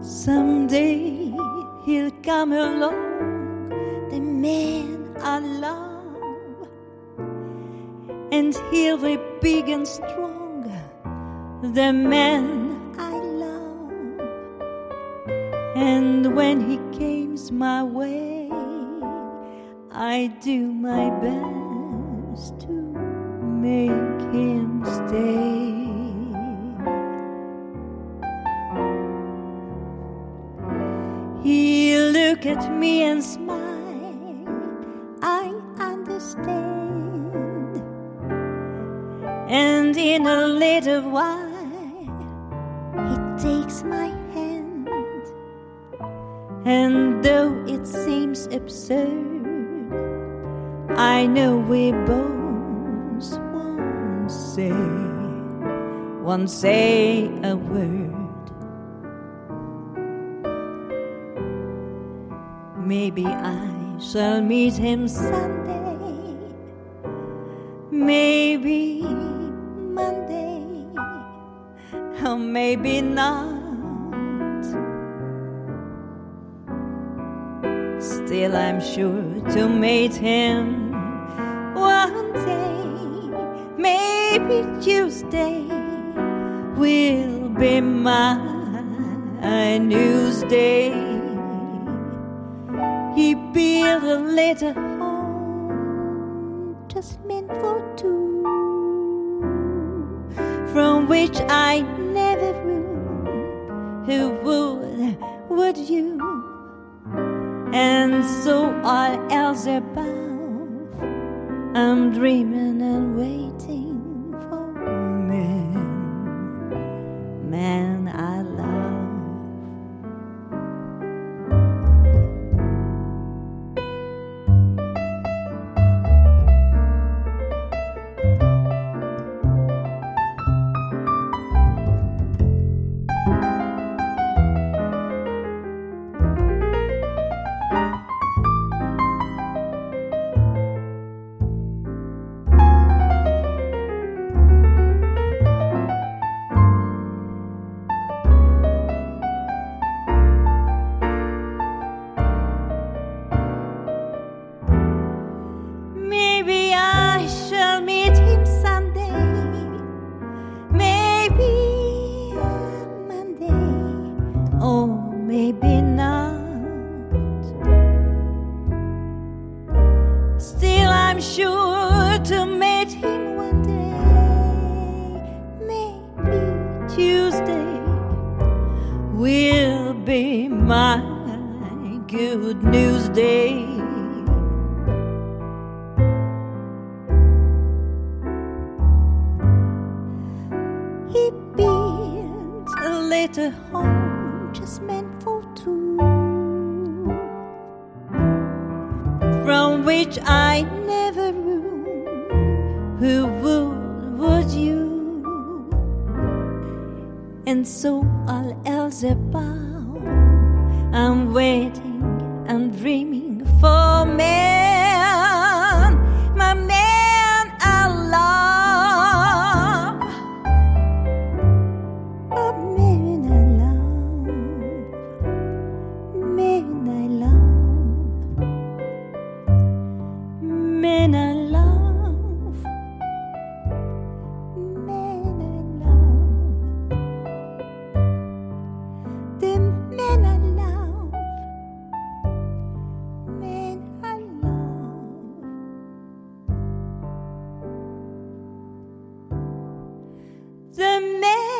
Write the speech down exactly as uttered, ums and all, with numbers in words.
Someday he'll come along, the man I love, and he'll be big and strong, the man I love. And when he comes my way, I do my best to make him stay. He'll look at me and smile, I understand. And in a little while, he takes my hand. And though it seems absurd, I know we both won't say, won't say a word. Maybe I shall meet him someday, maybe Monday, or maybe not. Still I'm sure to meet him one day. Maybe Tuesday will be my Newsday. He built a little home just meant for two, from which I never knew who would, would you? And so all else above, I'm dreaming and waiting for man, man I love. Maybe I shall meet him someday, maybe Monday, or maybe not. Still I'm sure to meet him one day, maybe Tuesday will be my good news day. He built a little home just meant for two, from which I never knew who would, would you? And so all else above, I'm waiting, I'm dreaming for man, my man I love. But man I love, man I love, man I love, man I love, the man I love, man I love, the man